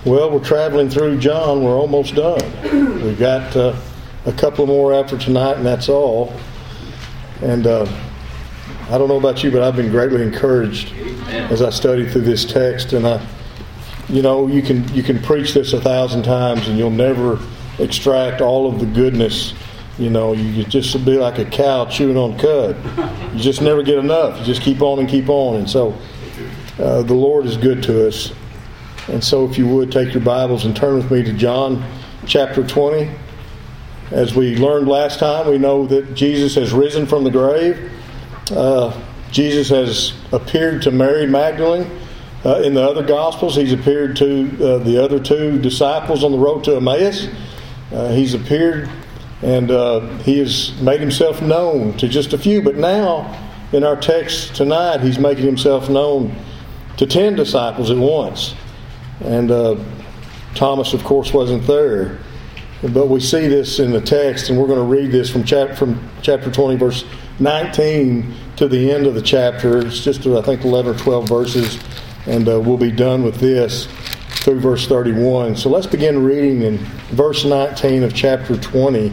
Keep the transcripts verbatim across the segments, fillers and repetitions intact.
Well, we're traveling through John. We're almost done. We've got uh, a couple more after tonight, and that's all. And uh, I don't know about you, but I've been greatly encouraged Amen. As I study through this text. And I, you know, you can you can preach this a thousand times, and you'll never extract all of the goodness. You know, you just be like a cow chewing on cud. You just never get enough. You just keep on and keep on. And so, uh, the Lord is good to us. And so if you would, take your Bibles and turn with me to John chapter twenty. As we learned last time, we know that Jesus has risen from the grave. Uh, Jesus has appeared to Mary Magdalene. Uh, in the other Gospels, He's appeared to uh, the other two disciples on the road to Emmaus. Uh, he's appeared and uh, He has made Himself known to just a few. But now, in our text tonight, He's making Himself known to ten disciples at once. And uh, Thomas, of course, wasn't there. But we see this in the text, and we're going to read this from, chap- from chapter twenty, verse nineteen to the end of the chapter. It's just, I think, eleven or twelve verses, and uh, we'll be done with this through verse thirty-one. So let's begin reading in verse nineteen of chapter twenty.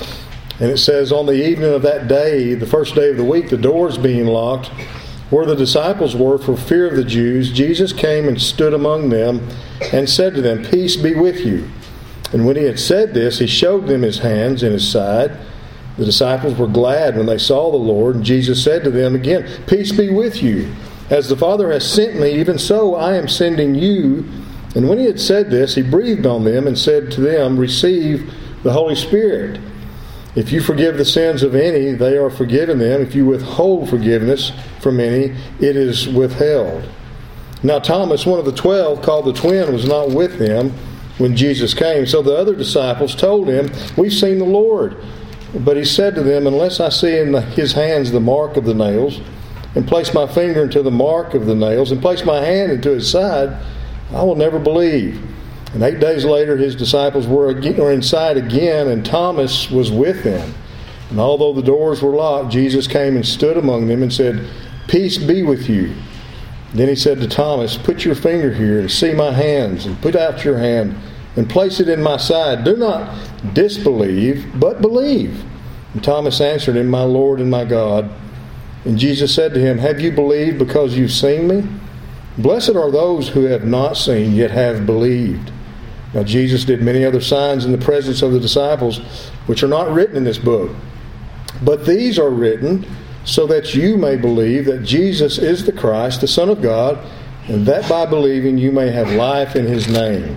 And it says, "On the evening of that day, the first day of the week, the doors being locked, where the disciples were for fear of the Jews, Jesus came and stood among them and said to them, 'Peace be with you.' And when He had said this, He showed them His hands and His side. The disciples were glad when they saw the Lord. And Jesus said to them again, 'Peace be with you. As the Father has sent me, even so I am sending you.' And when He had said this, He breathed on them and said to them, 'Receive the Holy Spirit. If you forgive the sins of any, they are forgiven them. If you withhold forgiveness from any, it is withheld.' Now Thomas, one of the twelve, called the twin, was not with them when Jesus came. So the other disciples told Him, 'We've seen the Lord.' But He said to them, 'Unless I see in His hands the mark of the nails, and place my finger into the mark of the nails, and place my hand into His side, I will never believe.' And eight days later, His disciples were, again, were inside again, and Thomas was with them. And although the doors were locked, Jesus came and stood among them and said, 'Peace be with you.' Then He said to Thomas, 'Put your finger here and see my hands, and put out your hand and place it in my side. Do not disbelieve, but believe.' And Thomas answered Him, 'My Lord and my God.' And Jesus said to him, 'Have you believed because you've seen me? Blessed are those who have not seen, yet have believed.' Now Jesus did many other signs in the presence of the disciples, which are not written in this book. But these are written so that you may believe that Jesus is the Christ, the Son of God, and that by believing you may have life in His name."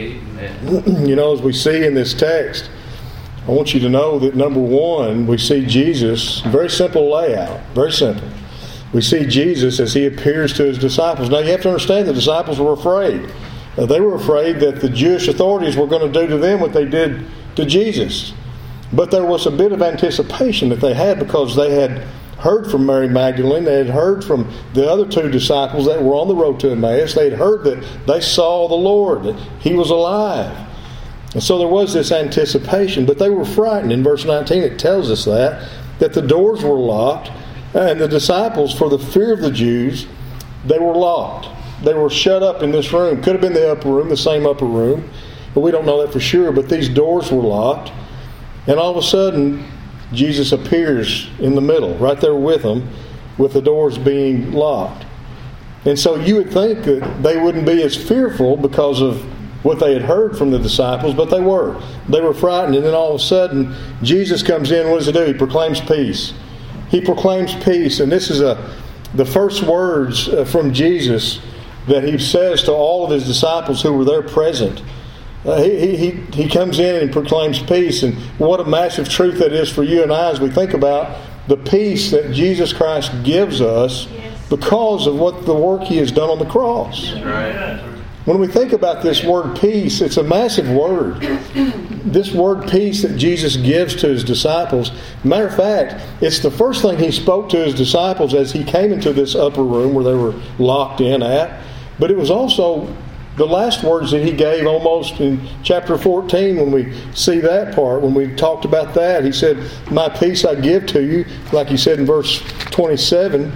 Amen. You know, as we see in this text, I want you to know that number one, we see Jesus, very simple layout, very simple. We see Jesus as He appears to His disciples. Now you have to understand the disciples were afraid. Uh, they were afraid that the Jewish authorities were going to do to them what they did to Jesus. But there was a bit of anticipation that they had because they had heard from Mary Magdalene. They had heard from the other two disciples that were on the road to Emmaus. They had heard that they saw the Lord, that He was alive. And so there was this anticipation. But they were frightened. In verse nineteen it tells us that, that the doors were locked. And the disciples, for the fear of the Jews, they were locked. They were shut up in this room. Could have been the upper room, the same upper room. But we don't know that for sure. But these doors were locked. And all of a sudden, Jesus appears in the middle, right there with them, with the doors being locked. And so you would think that they wouldn't be as fearful because of what they had heard from the disciples, but they were. They were frightened. And then all of a sudden, Jesus comes in. What does He do? He proclaims peace. He proclaims peace. And this is a the first words from Jesus that He says to all of His disciples who were there present. Uh, he, he, he comes in and proclaims peace. And what a massive truth that is for you and I as we think about the peace that Jesus Christ gives us because of what the work He has done on the cross. Right. When we think about this word peace, it's a massive word. This word peace that Jesus gives to His disciples, matter of fact, it's the first thing He spoke to His disciples as He came into this upper room where they were locked in at. But it was also the last words that He gave almost in chapter fourteen when we see that part, when we talked about that. He said, "My peace I give to you," like He said in verse twenty-seven.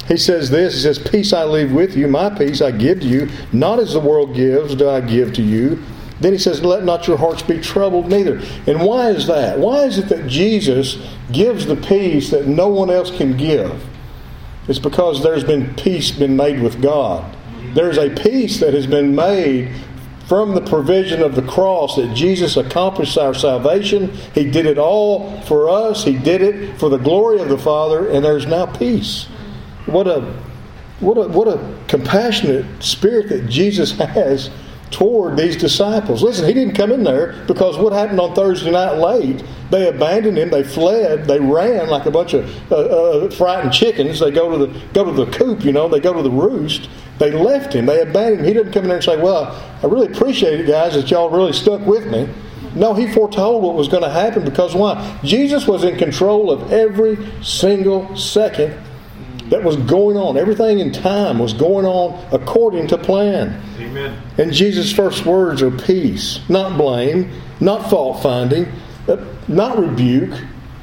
He says this, he says, peace I leave with you, my peace I give to you, not as the world gives do I give to you. Then he says, let not your hearts be troubled neither. And why is that? Why is it that Jesus gives the peace that no one else can give? It's because there's been peace been made with God. There's a peace that has been made from the provision of the cross, that Jesus accomplished our salvation. He did it all for us. He did it for the glory of the Father, and there's now peace. What a what a what a compassionate spirit that Jesus has toward these disciples. Listen, he didn't come in there because what happened on Thursday night late, they abandoned him, they fled, they ran like a bunch of uh, uh, frightened chickens. They go to the go to the coop, you know, they go to the roost. They left him, they abandoned him. He didn't come in there and say, well, I really appreciate it, guys, that y'all really stuck with me. No, he foretold what was going to happen, because why? Jesus was in control of every single second that was going on. Everything in time was going on according to plan. Amen. And Jesus' first words are peace, not blame, not fault finding, not rebuke,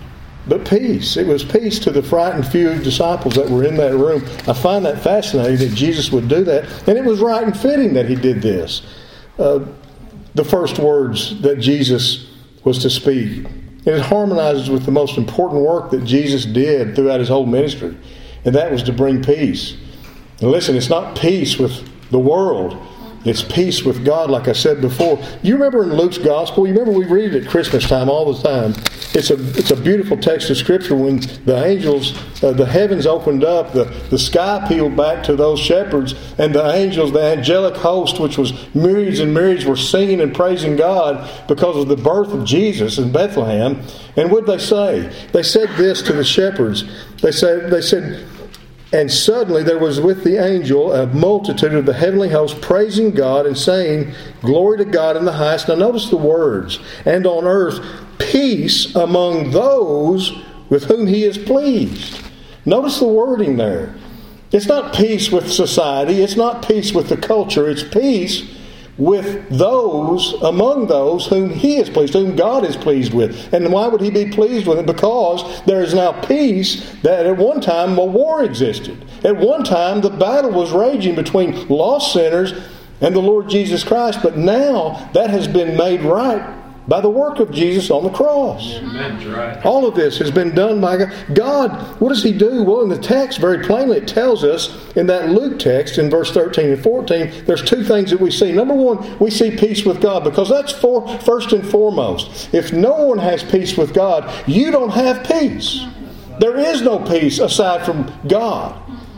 but peace. It was peace to the frightened few disciples that were in that room. I find that fascinating that Jesus would do that. And it was right and fitting that he did this. Uh, the first words that Jesus was to speak. And it harmonizes with the most important work that Jesus did throughout his whole ministry. And that was to bring peace. And listen, it's not peace with the world. It's peace with God, like I said before. You remember in Luke's Gospel? You remember we read it at Christmas time all the time. It's a it's a beautiful text of Scripture when the angels, uh, the heavens opened up, the, the sky peeled back to those shepherds, and the angels, the angelic host, which was myriads and myriads, were singing and praising God because of the birth of Jesus in Bethlehem. And what did they say? They said this to the shepherds. They said, they said, and suddenly there was with the angel a multitude of the heavenly host praising God and saying, glory to God in the highest. Now notice the words. And on earth, peace among those with whom he is pleased. Notice the wording there. It's not peace with society. It's not peace with the culture. It's peace with those, among those whom he is pleased, whom God is pleased with. And why would he be pleased with it? Because there is now peace that at one time a war existed. At one time the battle was raging between lost sinners and the Lord Jesus Christ. But now that has been made right by the work of Jesus on the cross. Amen. Right. All of this has been done by God. God, what does he do? Well, in the text, very plainly, it tells us in that Luke text, in verse thirteen and fourteen, there's two things that we see. Number one, we see peace with God, because that's for, first and foremost. If no one has peace with God, you don't have peace. There is no peace aside from God.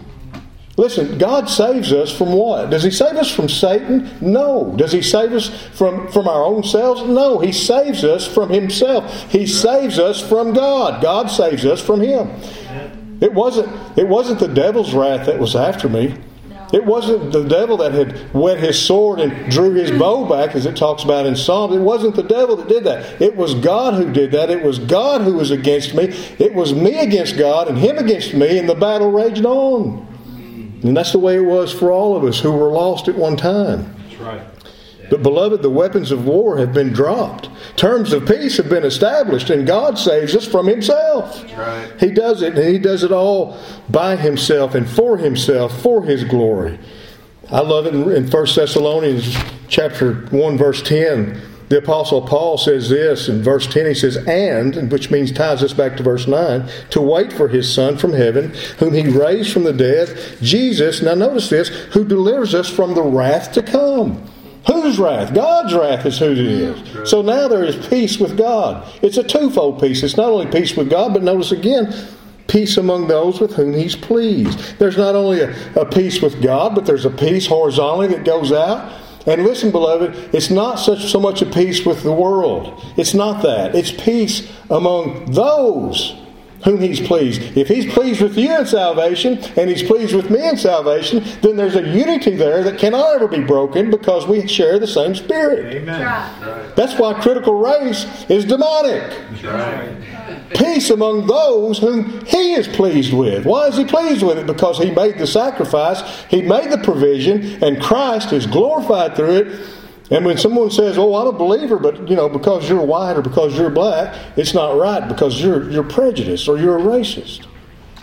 Listen, God saves us from what? Does he save us from Satan? No. Does he save us from, from our own selves? No. He saves us from himself. He saves us from God. God saves us from him. It wasn't, it wasn't the devil's wrath that was after me. It wasn't the devil that had whet his sword and drew his bow back, as it talks about in Psalms. It wasn't the devil that did that. It was God who did that. It was God who was against me. It was me against God and him against me, and the battle raged on. And that's the way it was for all of us who were lost at one time. That's right. But beloved, the weapons of war have been dropped. Terms of peace have been established, and God saves us from himself. That's right. He does it, and he does it all by himself and for himself, for his glory. I love it in First Thessalonians chapter one, verse ten. The Apostle Paul says this in verse ten. He says, and, which means ties us back to verse nine, to wait for his Son from heaven, whom he raised from the dead, Jesus, now notice this, who delivers us from the wrath to come. Whose wrath? God's wrath is who it is. So now there is peace with God. It's a twofold peace. It's not only peace with God, but notice again, peace among those with whom he's pleased. There's not only a, a peace with God, but there's a peace horizontally that goes out. And listen, beloved, it's not such so much a peace with the world. It's not that. It's peace among those whom he's pleased. If he's pleased with you in salvation, and he's pleased with me in salvation, then there's a unity there that cannot ever be broken, because we share the same Spirit. Amen. Right. That's why critical race is demonic. That's right. Peace among those whom he is pleased with. Why is he pleased with it? Because he made the sacrifice, he made the provision, and Christ is glorified through it. And when someone says, oh, I'm a believer, but you know, because you're white or because you're black, it's not right, because you're you're prejudiced or you're a racist.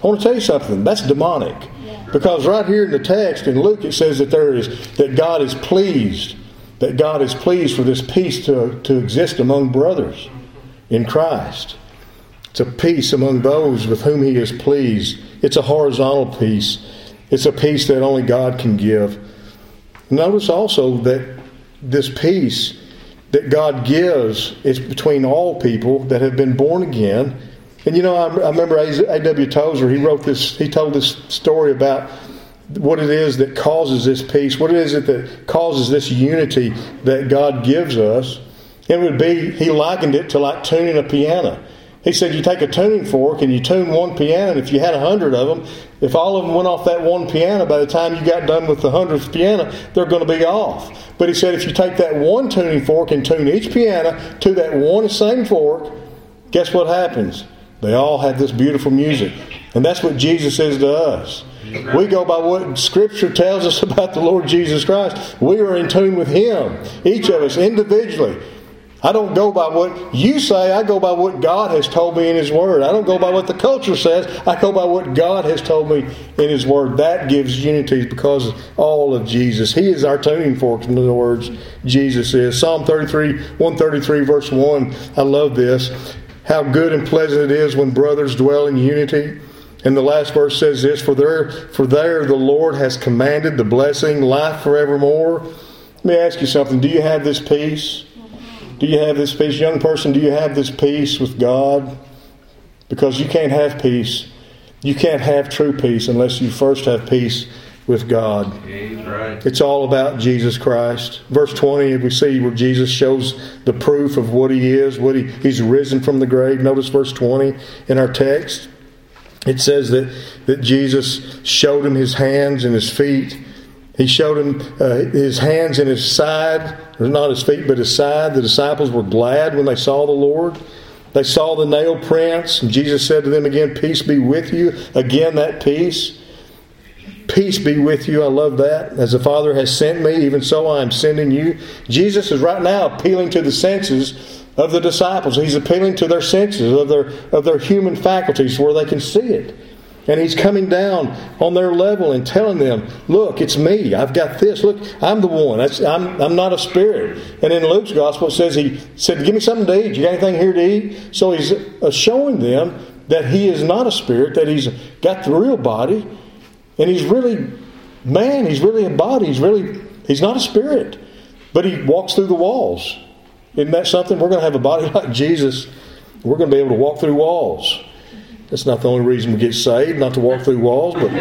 I want to tell you something. That's demonic. Because right here in the text in Luke it says that there is that God is pleased. That God is pleased for this peace to, to exist among brothers in Christ. It's a peace among those with whom He is pleased. It's a horizontal peace. It's a peace that only God can give. Notice also that this peace that God gives is between all people that have been born again. And you know, I, I remember A W Tozer, he wrote this, he told this story about what it is that causes this peace, what it is that causes this unity that God gives us. It would be, he likened it to like tuning a piano. He said you take a tuning fork and you tune one piano, and if you had a hundred of them, if all of them went off that one piano, by the time you got done with the hundredth piano, they're going to be off. But he said if you take that one tuning fork and tune each piano to that one same fork, guess what happens? They all have this beautiful music. And that's what Jesus is to us. We go by what Scripture tells us about the Lord Jesus Christ. We are in tune with Him, each of us individually. I don't go by what you say. I go by what God has told me in His Word. I don't go by what the culture says. I go by what God has told me in His Word. That gives unity because all of Jesus. He is our tuning fork. In other words, Jesus is. Psalm thirty-three, one thirty-three, verse one. I love this. How good and pleasant it is when brothers dwell in unity. And the last verse says this, For there, for there the Lord has commanded the blessing, life forevermore. Let me ask you something. Do you have this peace? Do you have this peace? Young person, do you have this peace with God? Because you can't have peace. You can't have true peace unless you first have peace with God. Right. It's all about Jesus Christ. Verse twenty, we see where Jesus shows the proof of what He is, what he, He's risen from the grave. Notice verse twenty in our text. It says that, that Jesus showed him His hands and His feet. He showed him uh, His hands and His side, or not His feet, but His side. The disciples were glad when they saw the Lord. They saw the nail prints, and Jesus said to them again, Peace be with you. Again, that peace. Peace be with you. I love that. As the Father has sent me, even so I am sending you. Jesus is right now appealing to the senses of the disciples. He's appealing to their senses, of their, of their human faculties where they can see it. And He's coming down on their level and telling them, look, it's me. I've got this. Look, I'm the one. That's, I'm, I'm not a spirit. And in Luke's gospel it says He said, give me something to eat. You got anything here to eat? So He's showing them that He is not a spirit, that He's got the real body. And He's really man. He's really a body. He's really, He's not a spirit. But He walks through the walls. Isn't that something? We're going to have a body like Jesus. We're going to be able to walk through walls. That's not the only reason we get saved, not to walk through walls. But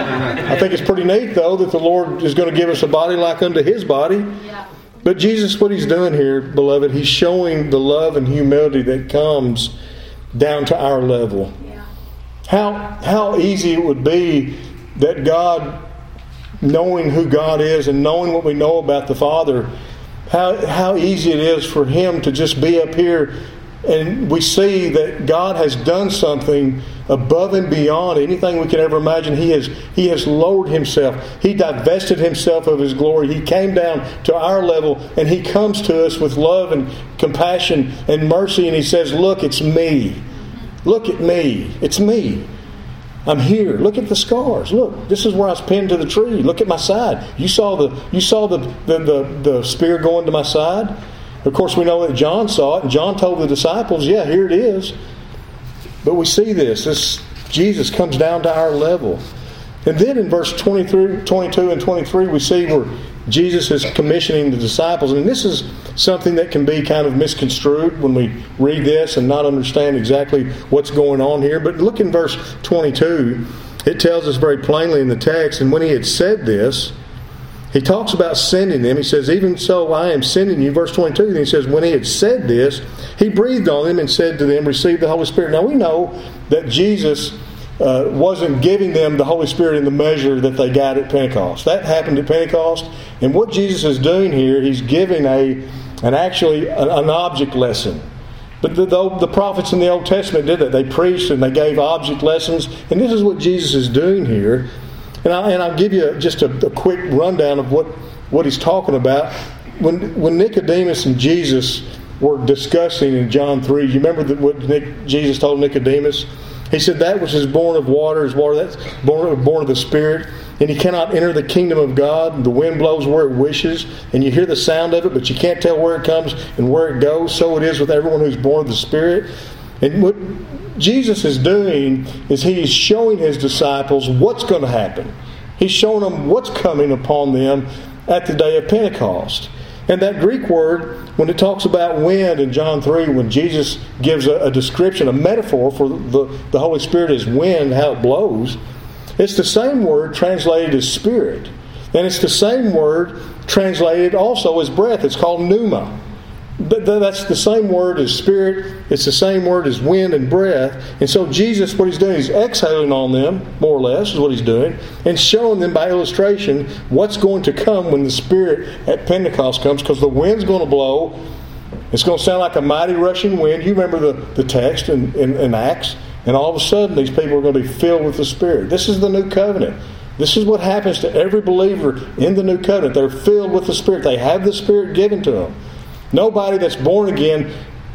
I think it's pretty neat, though, that the Lord is going to give us a body like unto His body. Yeah. But Jesus, what He's doing here, beloved, He's showing the love and humility that comes down to our level. Yeah. How, how easy it would be that God, knowing who God is and knowing what we know about the Father, how, how easy it is for Him to just be up here. And we see that God has done something above and beyond anything we could ever imagine. He has He has lowered Himself. He divested Himself of His glory. He came down to our level, and He comes to us with love and compassion and mercy, and He says, look, it's me. Look at me. It's me. I'm here. Look at the scars. Look, this is where I was pinned to the tree. Look at my side. You saw the you saw the the, the, the spear going to my side? Of course, we know that John saw it, and John told the disciples, yeah, here it is. But we see this. This Jesus comes down to our level. And then in verse twenty-three, twenty-two and twenty-three, we see where Jesus is commissioning the disciples. And this is something that can be kind of misconstrued when we read this and not understand exactly what's going on here. But look in verse twenty-two. It tells us very plainly in the text, and when He had said this, He talks about sending them. He says, even so I am sending you. Verse twenty-two, then He says, when He had said this, He breathed on them and said to them, receive the Holy Spirit. Now we know that Jesus uh, wasn't giving them the Holy Spirit in the measure that they got at Pentecost. That happened at Pentecost. And what Jesus is doing here, He's giving a an actually an, an object lesson. But the, the, the prophets in the Old Testament did that. They preached and they gave object lessons. And this is what Jesus is doing here. And, I, and I'll give you just a, a quick rundown of what, what He's talking about. When when Nicodemus and Jesus were discussing in John three, you remember that what Nick, Jesus told Nicodemus? He said that which is born of water is water. That's born, born of the Spirit. And you cannot enter the kingdom of God. The wind blows where it wishes, and you hear the sound of it, but you can't tell where it comes and where it goes. So it is with everyone who's born of the Spirit. And what Jesus is doing is He's showing His disciples what's going to happen. He's showing them what's coming upon them at the day of Pentecost. And that Greek word, when it talks about wind in John three, when Jesus gives a, a description, a metaphor for the, the Holy Spirit as wind, how it blows, it's the same word translated as spirit. And it's the same word translated also as breath. It's called pneuma. That's the same word as spirit. It's the same word as wind and breath. And so Jesus, what He's doing, He's exhaling on them, more or less, is what He's doing, and showing them by illustration what's going to come when the Spirit at Pentecost comes, because the wind's going to blow. It's going to sound like a mighty rushing wind. You remember the, the text in, in, in Acts. And all of a sudden, these people are going to be filled with the Spirit. This is the new covenant. This is what happens to every believer in the new covenant. They're filled with the Spirit. They have the Spirit given to them. Nobody that's born again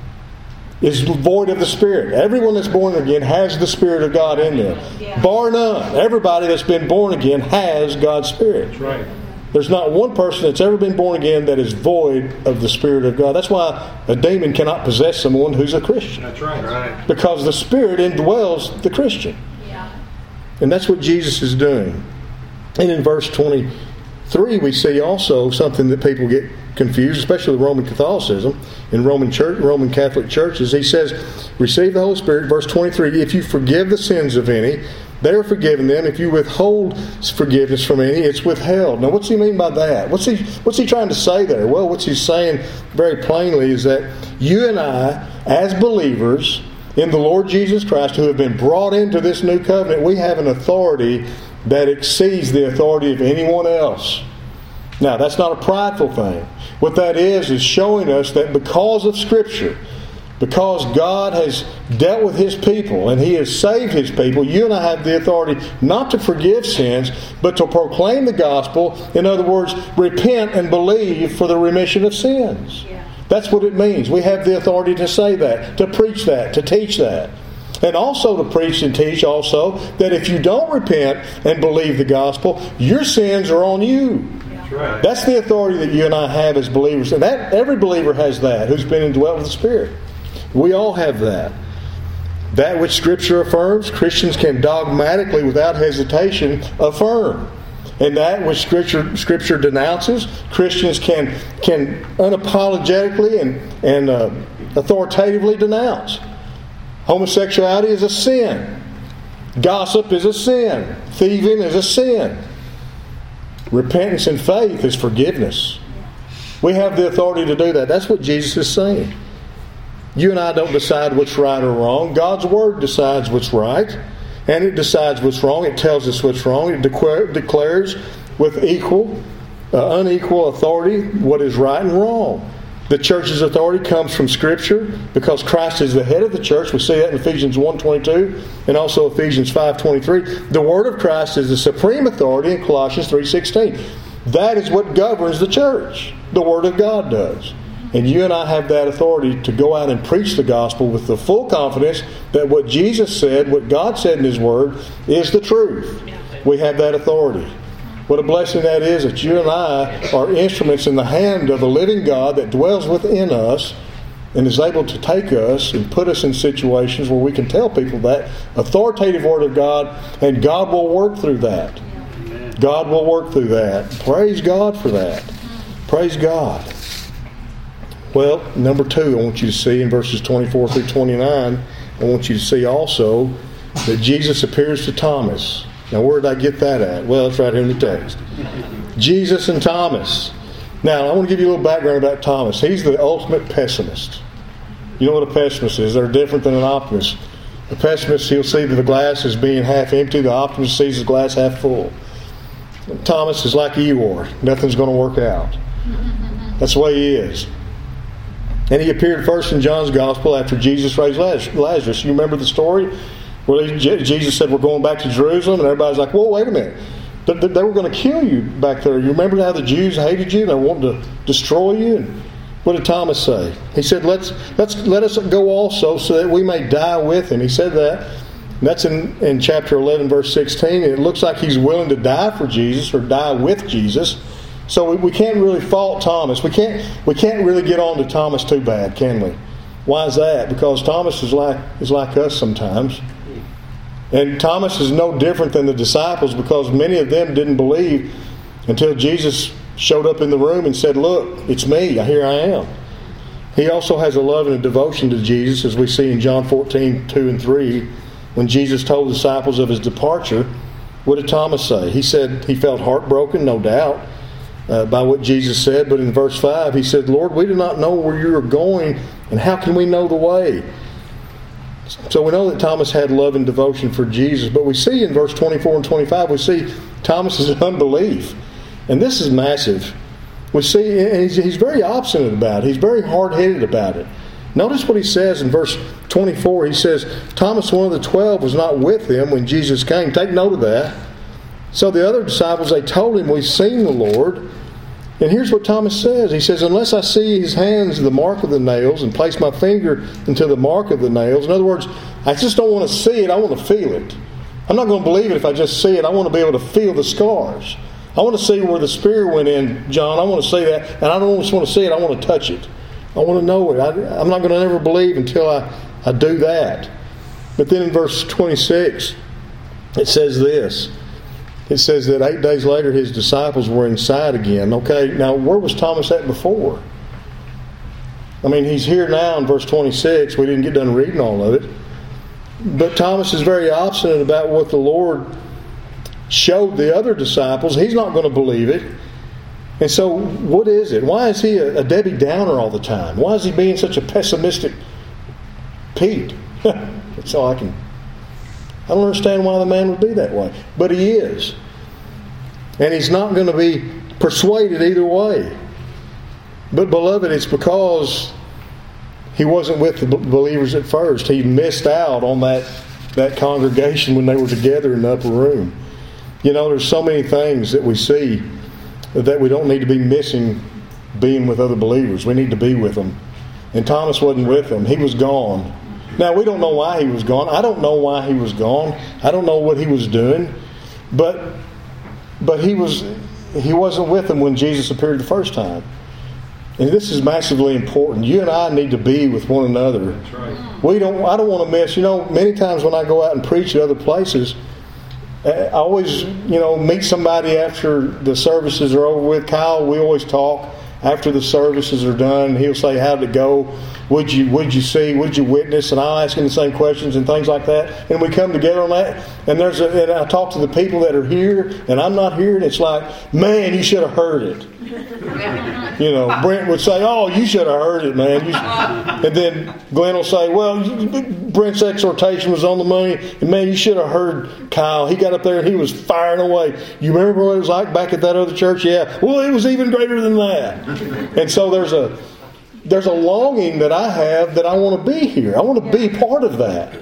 is void of the Spirit. Everyone that's born again has the Spirit of God in them. Yeah. Bar none. Everybody that's been born again has God's Spirit. That's right. There's not one person that's ever been born again that is void of the Spirit of God. That's why a demon cannot possess someone who's a Christian. That's right. right. Because the Spirit indwells the Christian. Yeah. And that's what Jesus is doing. And in verse twenty-three, we see also something that people get confused, especially Roman Catholicism and Roman church, Roman Catholic churches. He says, receive the Holy Spirit, verse twenty-three, if you forgive the sins of any, they are forgiven them. If you withhold forgiveness from any, it's withheld. Now, what's he mean by that? What's he What's he trying to say there? Well, what he's saying very plainly is that you and I, as believers in the Lord Jesus Christ, who have been brought into this new covenant, we have an authority that exceeds the authority of anyone else. Now, that's not a prideful thing. What that is, is showing us that because of Scripture, because God has dealt with His people and He has saved His people, you and I have the authority not to forgive sins, but to proclaim the gospel. In other words, repent and believe for the remission of sins. Yeah. That's what it means. We have the authority to say that, to preach that, to teach that. And also to preach and teach also that if you don't repent and believe the gospel, your sins are on you. That's right. That's the authority that you and I have as believers. And that every believer has that who's been indwelt with the Spirit. We all have that. That which Scripture affirms, Christians can dogmatically, without hesitation, affirm. And that which Scripture Scripture denounces, Christians can can unapologetically and, and uh, authoritatively denounce. Homosexuality is a sin. Gossip is a sin. Thieving is a sin. Repentance and faith is forgiveness. We have the authority to do that. That's what Jesus is saying. You and I don't decide what's right or wrong. God's Word decides what's right, and it decides what's wrong. It tells us what's wrong. It declare, declares with equal, uh, unequal authority what is right and wrong. The church's authority comes from Scripture because Christ is the head of the church. We see that in Ephesians one twenty-two and also Ephesians five twenty-three. The Word of Christ is the supreme authority in Colossians three sixteen. That is what governs the church. The Word of God does. And you and I have that authority to go out and preach the gospel with the full confidence that what Jesus said, what God said in His Word, is the truth. We have that authority. What a blessing that is that you and I are instruments in the hand of a living God that dwells within us and is able to take us and put us in situations where we can tell people that authoritative Word of God, and God will work through that. God will work through that. Praise God for that. Praise God. Well, number two, I want you to see in verses twenty-four through twenty-nine, I want you to see also that Jesus appears to Thomas. Now, where did I get that at? Well, it's right here in the text. Jesus and Thomas. Now, I want to give you a little background about Thomas. He's the ultimate pessimist. You know what a pessimist is? They're different than an optimist. A pessimist, he'll see that the glass is being half empty. The optimist sees the glass half full. Thomas is like Eeyore. Nothing's going to work out. That's the way he is. And he appeared first in John's Gospel after Jesus raised Lazarus. You remember the story? Where Jesus said, we're going back to Jerusalem, and everybody's like, whoa, wait a minute. They, they were going to kill you back there. You remember how the Jews hated you? They wanted to destroy you? And what did Thomas say? He said, let's, let's let us go also so that we may die with him. He said that. And that's in, in chapter eleven, verse sixteen. And it looks like he's willing to die for Jesus or die with Jesus. So we, we can't really fault Thomas. We can't we can't really get on to Thomas too bad, can we? Why is that? Because Thomas is like is like us sometimes. And Thomas is no different than the disciples, because many of them didn't believe until Jesus showed up in the room and said, "Look, it's me. Here I am." He also has a love and a devotion to Jesus, as we see in John fourteen, two and three. When Jesus told the disciples of his departure, what did Thomas say? He said he felt heartbroken, no doubt, uh, by what Jesus said. But in verse five, he said, "Lord, we do not know where you are going, and how can we know the way?" So we know that Thomas had love and devotion for Jesus. But we see in verse twenty-four and twenty-five, we see Thomas's unbelief. And this is massive. We see, and he's, he's very obstinate about it. He's very hard-headed about it. Notice what he says in verse twenty-four. He says, Thomas, one of the twelve, was not with him when Jesus came. Take note of that. So the other disciples, they told him, "We've seen the Lord." And here's what Thomas says. He says, "Unless I see his hands, the mark of the nails, and place my finger into the mark of the nails." In other words, I just don't want to see it. I want to feel it. I'm not going to believe it if I just see it. I want to be able to feel the scars. I want to see where the spear went in, John. I want to see that. And I don't just want to see it. I want to touch it. I want to know it. I, I'm not going to ever believe until I, I do that. But then in verse twenty-six, it says this. It says that eight days later his disciples were inside again. Okay, now where was Thomas at before? I mean, he's here now in verse twenty-six. We didn't get done reading all of it. But Thomas is very obstinate about what the Lord showed the other disciples. He's not going to believe it. And so what is it? Why is he a, a Debbie Downer all the time? Why is he being such a pessimistic Pete? That's all I can... I don't understand why the man would be that way. But he is. And he's not going to be persuaded either way. But beloved, it's because he wasn't with the believers at first. He missed out on that, that congregation when they were together in the upper room. You know, there's so many things that we see that we don't need to be missing being with other believers. We need to be with them. And Thomas wasn't with them. He was gone. Now, we don't know why he was gone. I don't know why he was gone. I don't know what he was doing. But but he was he wasn't with them when Jesus appeared the first time. And this is massively important. You and I need to be with one another. That's right. We don't I don't want to miss, you know, many times when I go out and preach at other places, I always, you know, meet somebody after the services are over with. Kyle, we always talk after the services are done. He'll say, "How'd it go? Would you would you see? Would you witness?" And I'll ask him the same questions and things like that. And we come together on that. And there's a, and I talk to the people that are here, and I'm not here, and it's like, "Man, you should have heard it." You know, Brent would say, "Oh, you should have heard it, man." You and then Glenn will say, "Well, Brent's exhortation was on the money, and man, you should have heard Kyle. He got up there and he was firing away. You remember what it was like back at that other church? Yeah. Well, it was even greater than that." And so there's a there's a longing that I have that I want to be here. I want to be part of that.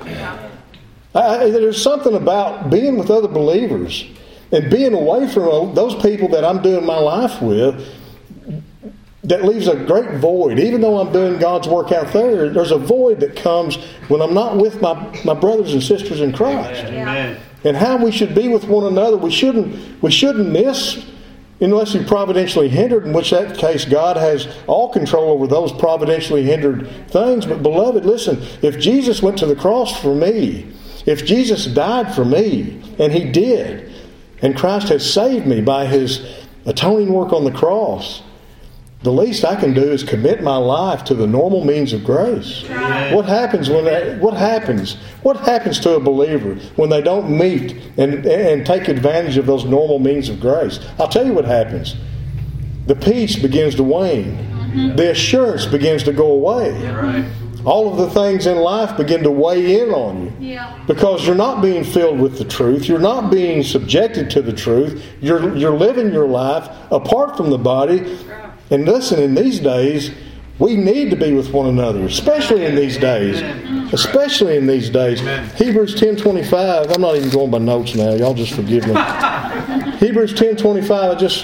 I, there's something about being with other believers and being away from those people that I'm doing my life with that leaves a great void. Even though I'm doing God's work out there, there's a void that comes when I'm not with my, my brothers and sisters in Christ. Amen. And how we should be with one another. We shouldn't we shouldn't miss unless we providentially hindered, in which that case God has all control over those providentially hindered things. But beloved, listen, if Jesus went to the cross for me, if Jesus died for me, and He did, and Christ has saved me by His atoning work on the cross, the least I can do is commit my life to the normal means of grace. Amen. What happens when that, what happens? What happens to a believer when they don't meet and, and take advantage of those normal means of grace? I'll tell you what happens. The peace begins to wane. Mm-hmm. The assurance begins to go away. Yeah, right. All of the things in life begin to weigh in on you. Yeah. Because you're not being filled with the truth. You're not being subjected to the truth. You're, you're living your life apart from the body. And listen, in these days, we need to be with one another, especially in these days. Especially in these days. Hebrews ten twenty-five, I'm not even going by notes now. Y'all just forgive me. Hebrews ten twenty-five, I just...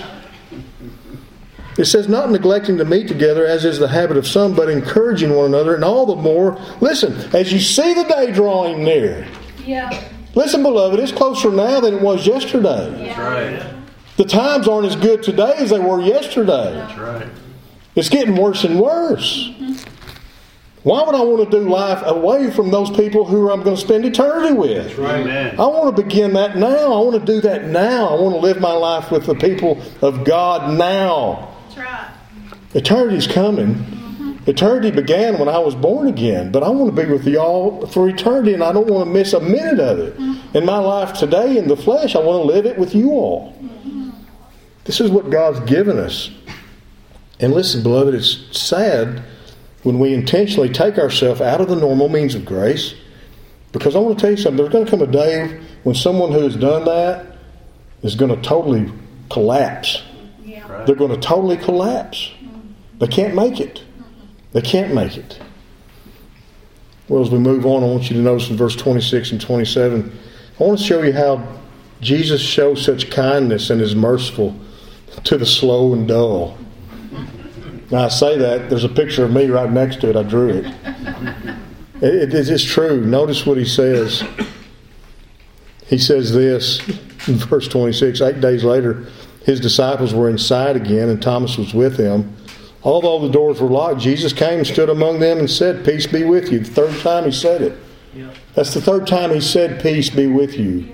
It says, not neglecting to meet together, as is the habit of some, but encouraging one another, and all the more, listen, as you see the day drawing near. Yeah. Listen, beloved, it's closer now than it was yesterday. That's right. The times aren't as good today as they were yesterday. That's right. It's getting worse and worse. Why would I want to do life away from those people who I'm going to spend eternity with? That's right. Amen. I want to begin that now. I want to do that now. I want to live my life with the people of God now. That's right. Eternity's coming. Mm-hmm. Eternity began when I was born again, but I want to be with y'all for eternity, and I don't want to miss a minute of it. Mm-hmm. In my life today, in the flesh, I want to live it with you all. Mm-hmm. This is what God's given us. And listen, beloved, it's sad when we intentionally take ourselves out of the normal means of grace. Because I want to tell you something. There's going to come a day when someone who has done that is going to totally collapse. Yeah. Right. They're going to totally collapse. They can't make it. They can't make it. Well, as we move on, I want you to notice in verse twenty-six and twenty-seven, I want to show you how Jesus shows such kindness and is merciful to the slow and dull. Now I say that, there's a picture of me right next to it. I drew it. It, it is true. Notice what he says. He says this in verse twenty-six. Eight days later, his disciples were inside again, and Thomas was with them. Although the doors were locked, Jesus came and stood among them and said, "Peace be with you." The third time he said it. Yeah. That's the third time he said, "Peace be with you."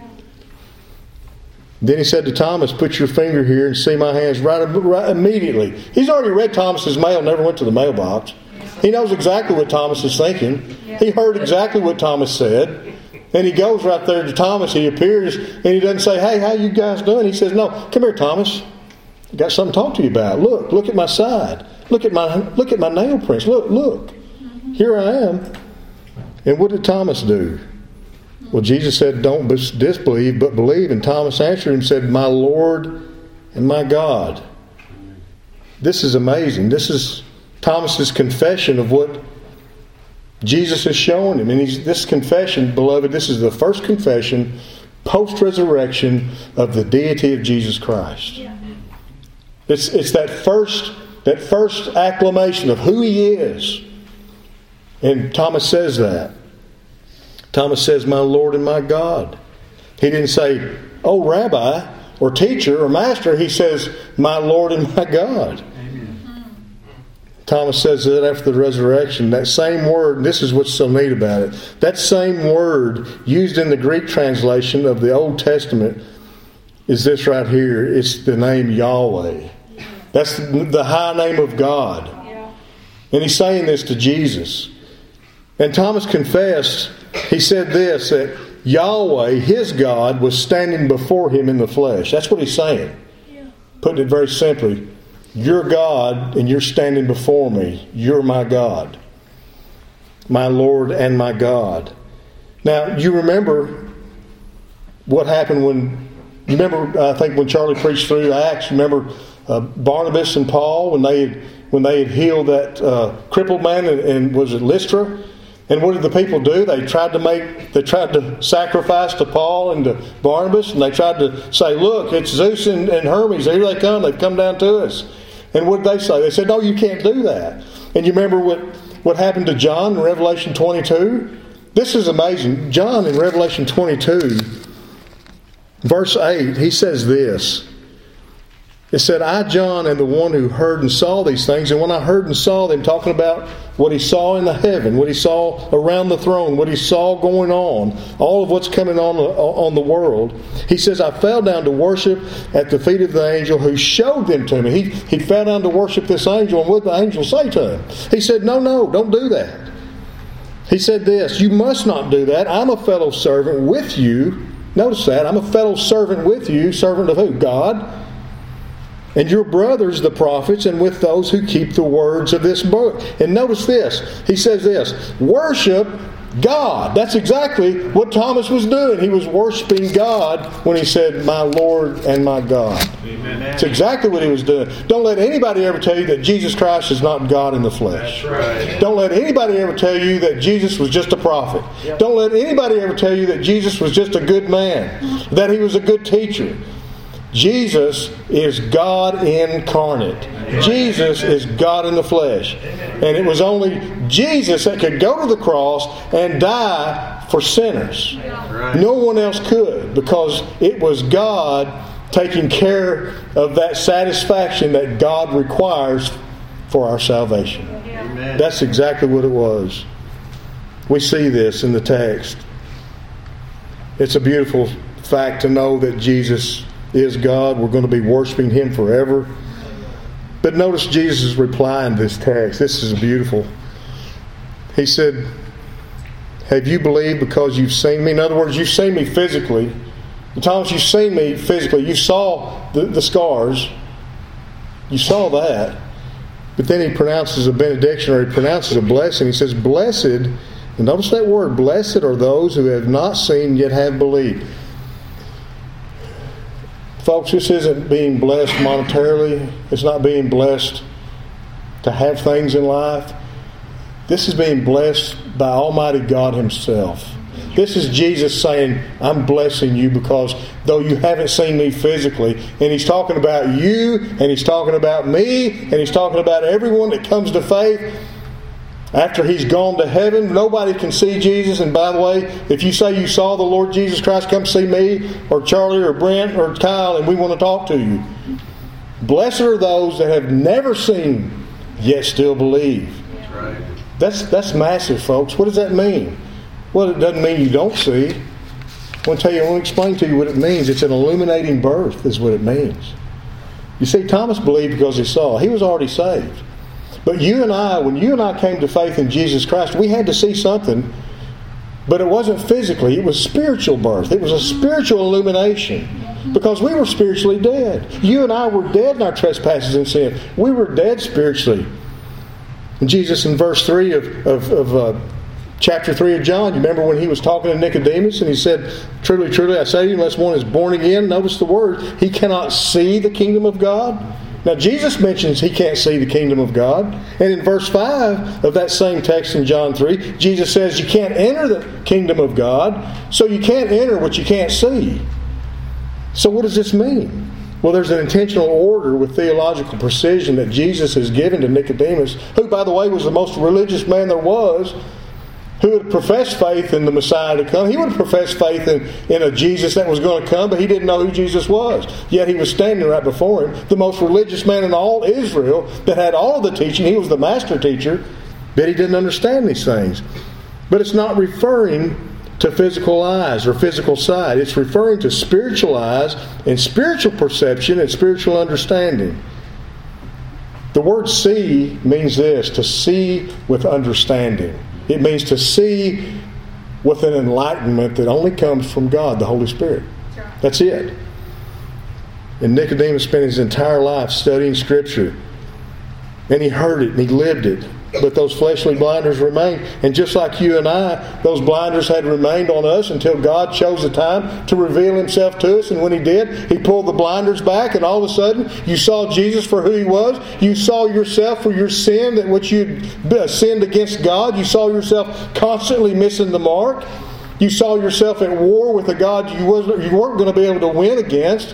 Then he said to Thomas, "Put your finger here and see my hands." Right, right immediately. He's already read Thomas's mail, never went to the mailbox. He knows exactly what Thomas is thinking. He heard exactly what Thomas said. And he goes right there to Thomas. He appears and he doesn't say, "Hey, how you guys doing?" He says, "No, come here, Thomas. I got something to talk to you about. Look, look at my side. Look at my look at my nail prints. Look, look. Here I am." And what did Thomas do? Well, Jesus said, "Don't disbelieve, but believe." And Thomas answered him and said, "My Lord and my God." This is amazing. This is Thomas's confession of what Jesus has shown him. And he's, this confession, beloved, this is the first confession post-resurrection of the deity of Jesus Christ. Yeah. It's, it's that first, that first acclamation of who he is. And Thomas says that. Thomas says, "My Lord and my God." He didn't say, "Oh, Rabbi," or "Teacher," or "Master." He says, "My Lord and my God." Amen. Thomas says that after the resurrection. That same word, and this is what's so neat about it, that same word used in the Greek translation of the Old Testament is this right here. It's the name Yahweh. That's the high name of God. Yeah. And he's saying this to Jesus. And Thomas confessed, he said this, that Yahweh, his God, was standing before him in the flesh. That's what he's saying. Yeah. Putting it very simply, you're God and you're standing before me. You're my God. My Lord and my God. Now, you remember what happened when, you remember, I think when Charlie preached through Acts, you remember uh, Barnabas and Paul when they had, when they had healed that uh, crippled man, and, and was it Lystra? And what did the people do? They tried to make, they tried to sacrifice to Paul and to Barnabas, and they tried to say, "Look, it's Zeus and, and Hermes. Here they come. They've come down to us." And what did they say? They said, "No, you can't do that." And you remember what, what happened to John in Revelation twenty-two? This is amazing. John in Revelation twenty-two, verse eight, he says this. It said, "I, John, am the one who heard and saw these things." And when I heard and saw them, talking about what he saw in the heaven, what he saw around the throne, what he saw going on, all of what's coming on on the world, he says, "I fell down to worship at the feet of the angel who showed them to me." He, he fell down to worship this angel, and what did the angel say to him? He said, "No, no, don't do that." He said this, "You must not do that. I'm a fellow servant with you." Notice that. I'm a fellow servant with you. Servant of who? God. "And your brothers, the prophets, and with those who keep the words of this book." And notice this. He says this, worship God. That's exactly what Thomas was doing. He was worshiping God when he said, "My Lord and my God." Amen. That's exactly what he was doing. Don't let anybody ever tell you that Jesus Christ is not God in the flesh. That's right. Don't let anybody ever tell you that Jesus was just a prophet. Yep. Don't let anybody ever tell you that Jesus was just a good man, that he was a good teacher. Jesus is God incarnate. Jesus is God in the flesh. And it was only Jesus that could go to the cross and die for sinners. Right. No one else could, because it was God taking care of that satisfaction that God requires for our salvation. Amen. That's exactly what it was. We see this in the text. It's a beautiful fact to know that Jesus is God. We're going to be worshiping Him forever. But notice Jesus' reply in this text. This is beautiful. He said, have you believed because you've seen me? In other words, you've seen me physically. Thomas, you've seen me physically. You saw the, the scars. You saw that. But then he pronounces a benediction, or he pronounces a blessing. He says, blessed, and notice that word, blessed are those who have not seen yet have believed. Folks, this isn't being blessed monetarily. It's not being blessed to have things in life. This is being blessed by Almighty God Himself. This is Jesus saying, I'm blessing you because though you haven't seen me physically, and He's talking about you, and He's talking about me, and He's talking about everyone that comes to faith. After He's gone to heaven, nobody can see Jesus. And by the way, if you say you saw the Lord Jesus Christ, come see me, or Charlie, or Brent, or Kyle, and we want to talk to you. Blessed are those that have never seen, yet still believe. That's right. That's, that's massive, folks. What does that mean? Well, it doesn't mean you don't see. I want to tell you, I want to explain to you what it means. It's an illuminating birth is what it means. You see, Thomas believed because he saw. He was already saved. But you and I, when you and I came to faith in Jesus Christ, we had to see something. But it wasn't physically. It was spiritual birth. It was a spiritual illumination. Because we were spiritually dead. You and I were dead in our trespasses and sin. We were dead spiritually. And Jesus in verse three of, of, of uh, chapter three of John, you remember when He was talking to Nicodemus and He said, truly, truly, I say to you, unless one is born again, notice the word, he cannot see the kingdom of God. Now Jesus mentions he can't see the kingdom of God. And in verse five of that same text in John three, Jesus says you can't enter the kingdom of God, so you can't enter what you can't see. So what does this mean? Well, there's an intentional order with theological precision that Jesus has given to Nicodemus, who, by the way, was the most religious man there was, who would profess faith in the Messiah to come. He would profess faith in, in a Jesus that was going to come, but he didn't know who Jesus was. Yet he was standing right before him, the most religious man in all Israel that had all of the teaching. He was the master teacher, but he didn't understand these things. But it's not referring to physical eyes or physical sight. It's referring to spiritual eyes and spiritual perception and spiritual understanding. The word see means this, to see with understanding. It means to see with an enlightenment that only comes from God, the Holy Spirit. That's it. And Nicodemus spent his entire life studying Scripture. And he heard it and he lived it. But those fleshly blinders remained. And just like you and I, those blinders had remained on us until God chose the time to reveal Himself to us. And when He did, He pulled the blinders back, and all of a sudden you saw Jesus for who He was. You saw yourself for your sin, that which you'd sinned against God. You saw yourself constantly missing the mark. You saw yourself at war with a God you wasn't, you weren't going to be able to win against.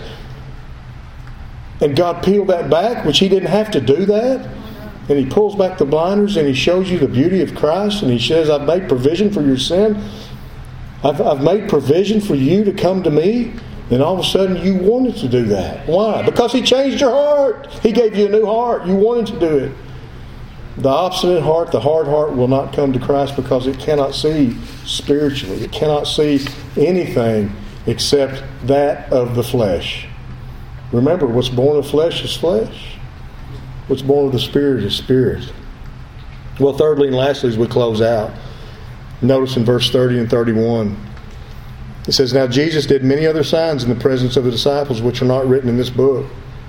And God peeled that back, which He didn't have to do that. And He pulls back the blinders and He shows you the beauty of Christ. And He says, I've made provision for your sin. I've, I've made provision for you to come to me. And all of a sudden you wanted to do that. Why? Because He changed your heart. He gave you a new heart. You wanted to do it. The obstinate heart, the hard heart, will not come to Christ because it cannot see spiritually. It cannot see anything except that of the flesh. Remember, what's born of flesh is flesh. What's born of the Spirit is spirit. Well, thirdly and lastly, as we close out, notice in verse thirty and thirty-one, it says, Now Jesus did many other signs in the presence of the disciples, which are not written in this book.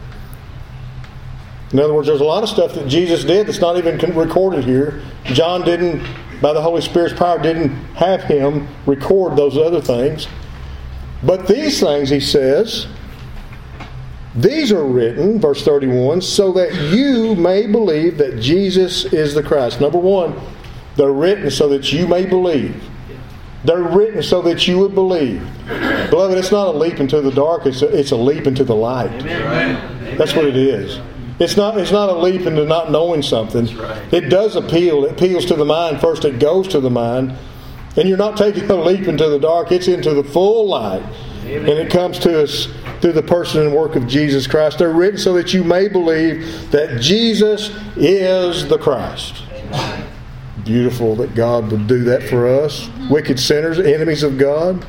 In other words, there's a lot of stuff that Jesus did that's not even recorded here. John didn't, by the Holy Spirit's power, didn't have him record those other things. But these things, he says, these are written, verse thirty-one, so that you may believe that Jesus is the Christ. Number one, they're written so that you may believe. They're written so that you would believe. Beloved, it's not a leap into the dark, it's a, it's a leap into the light. Amen. That's what it is. It's not, it's not a leap into not knowing something. Right. It does appeal. It appeals to the mind. First, it goes to the mind. And you're not taking a leap into the dark. It's into the full light. Amen. And it comes to us through the person and work of Jesus Christ. They're written so that you may believe that Jesus is the Christ. Beautiful that God would do that for us. Wicked sinners, enemies of God.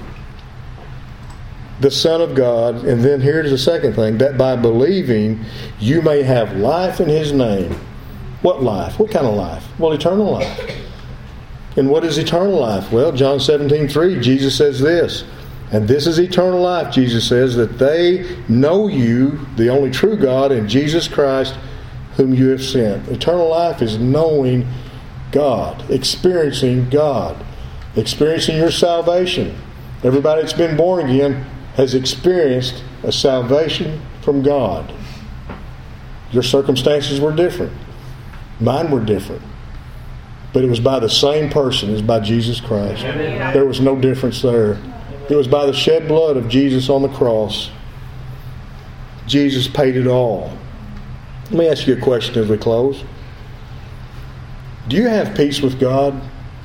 The Son of God. And then here's the second thing. That by believing you may have life in His name. What life? What kind of life? Well, eternal life. And what is eternal life? Well, John seventeen three, Jesus says this. And this is eternal life, Jesus says, that they know you, the only true God, and Jesus Christ, whom you have sent. Eternal life is knowing God, experiencing God, experiencing your salvation. Everybody that's been born again has experienced a salvation from God. Your circumstances were different. Mine were different. But it was by the same person as by Jesus Christ. Amen. There was no difference there. It was by the shed blood of Jesus on the cross. Jesus paid it all. Let me ask you a question as we close. Do you have peace with God?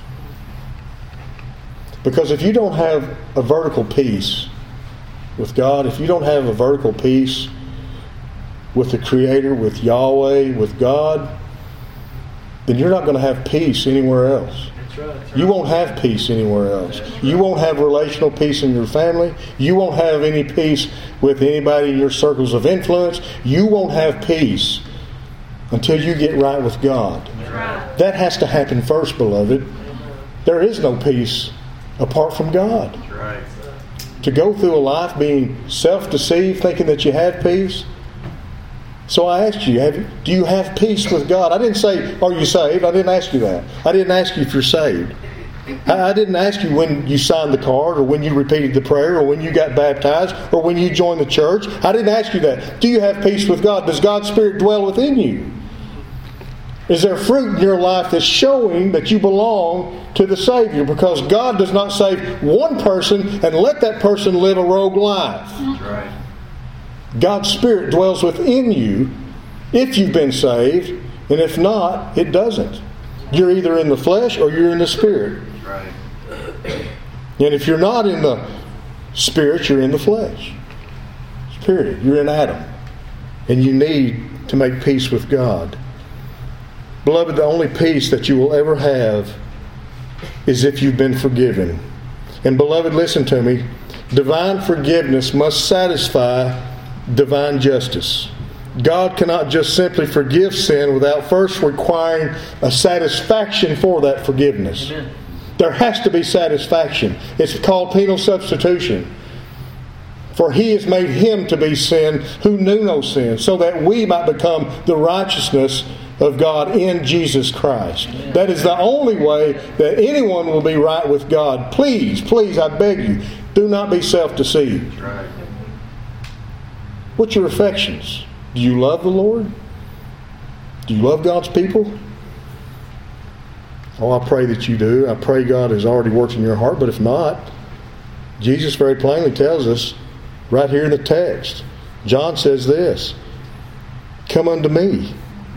Because if you don't have a vertical peace with God, if you don't have a vertical peace with the Creator, with Yahweh, with God, then you're not going to have peace anywhere else. That's right, that's right. You won't have peace anywhere else. Right. You won't have relational peace in your family. You won't have any peace with anybody in your circles of influence. You won't have peace until you get right with God. Right. That has to happen first, beloved. There is no peace apart from God. That's right. To go through a life being self-deceived, thinking that you have peace. So I asked you, have, do you have peace with God? I didn't say, are you saved? I didn't ask you that. I didn't ask you if you're saved. I, I didn't ask you when you signed the card or when you repeated the prayer or when you got baptized or when you joined the church. I didn't ask you that. Do you have peace with God? Does God's Spirit dwell within you? Is there fruit in your life that's showing that you belong to the Savior? Because God does not save one person and let that person live a rogue life. That's right. God's Spirit dwells within you if you've been saved, and if not, it doesn't. You're either in the flesh or you're in the Spirit. Right. And if you're not in the Spirit, you're in the flesh. Period. You're in Adam. And you need to make peace with God. Beloved, the only peace that you will ever have is if you've been forgiven. And beloved, listen to me. Divine forgiveness must satisfy divine justice. God cannot just simply forgive sin without first requiring a satisfaction for that forgiveness. Amen. There has to be satisfaction. It's called penal substitution. For He has made Him to be sin who knew no sin, so that we might become the righteousness of God in Jesus Christ. Amen. That is the only way that anyone will be right with God. Please, please, I beg you, do not be self-deceived. Right. What's your affections? Do you love the Lord? Do you love God's people? Oh, I pray that you do. I pray God has already worked in your heart, but if not, Jesus very plainly tells us right here in the text. John says this, "Come unto me.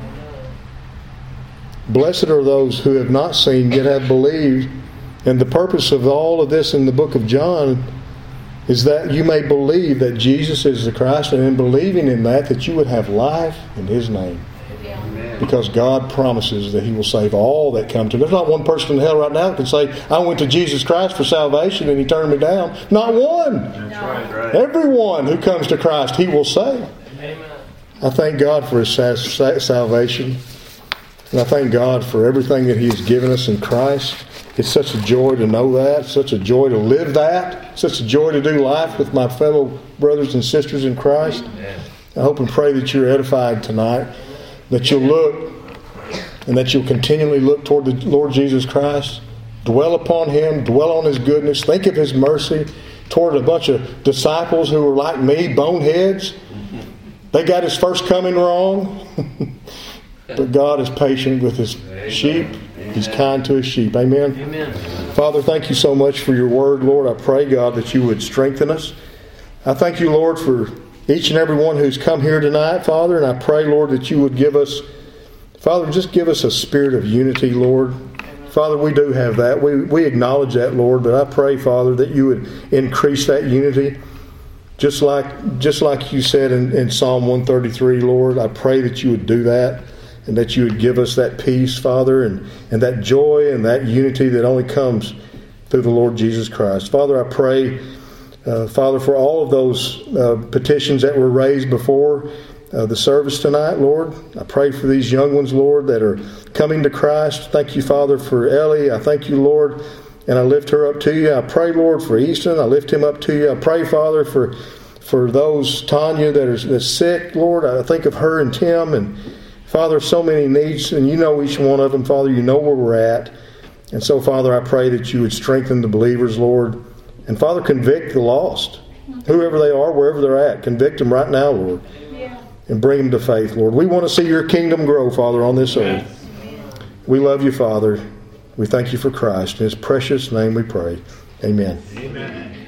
Blessed are those who have not seen yet have believed." And the purpose of all of this in the book of John is that you may believe that Jesus is the Christ, and in believing in that, that you would have life in His name. Amen. Because God promises that He will save all that come to Him. There's not one person in hell right now that can say, I went to Jesus Christ for salvation and He turned me down. Not one. That's right, right. Everyone who comes to Christ, He will save. Amen. I thank God for His salvation. And I thank God for everything that He has given us in Christ. It's such a joy to know that, such a joy to live that, such a joy to do life with my fellow brothers and sisters in Christ. Amen. I hope and pray that you're edified tonight, that you'll look and that you'll continually look toward the Lord Jesus Christ, dwell upon Him, dwell on His goodness, think of His mercy toward a bunch of disciples who were like me, boneheads. They got His first coming wrong. But God is patient with His sheep. He's kind to His sheep. Amen? Amen. Father, thank you so much for your word, Lord. I pray, God, that you would strengthen us. I thank you, Lord, for each and every one who's come here tonight, Father. And I pray, Lord, that you would give us, Father, just give us a spirit of unity, Lord. Father, we do have that. We, we acknowledge that, Lord, but I pray, Father, that you would increase that unity. Just like just like you said in, in Psalm one thirty-three, Lord, I pray that you would do that and that you would give us that peace, Father, and, and that joy and that unity that only comes through the Lord Jesus Christ. Father, I pray, uh, Father, for all of those uh, petitions that were raised before uh, the service tonight, Lord. I pray for these young ones, Lord, that are coming to Christ. Thank you, Father, for Ellie. I thank you, Lord, and I lift her up to you. I pray, Lord, for Easton. I lift him up to you. I pray, Father, for for those, Tanya, that are that's sick, Lord. I think of her and Tim, and Father, so many needs, and you know each one of them, Father. You know where we're at. And so, Father, I pray that you would strengthen the believers, Lord. And, Father, convict the lost, whoever they are, wherever they're at. Convict them right now, Lord, yeah. and bring them to faith, Lord. We want to see your kingdom grow, Father, on this earth. We love you, Father. We thank you for Christ. In his precious name we pray. Amen. Amen.